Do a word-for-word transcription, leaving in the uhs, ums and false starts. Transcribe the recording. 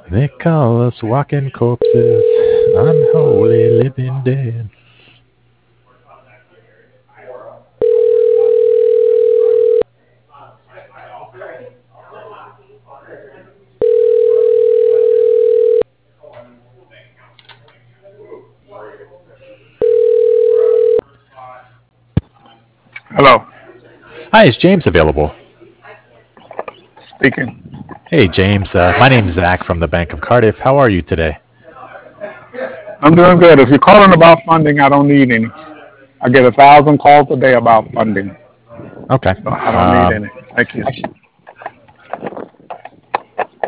They call us walking corpses, unholy living dead. Hello, Hi, is James available? speaking. Hey, James. Uh, my name's Zach from the Bank of Cardiff. How are you today? I'm doing good. If you're calling about funding, I don't need any. I get a thousand calls a day about funding, Okay. so I don't need Um, any. Thank you.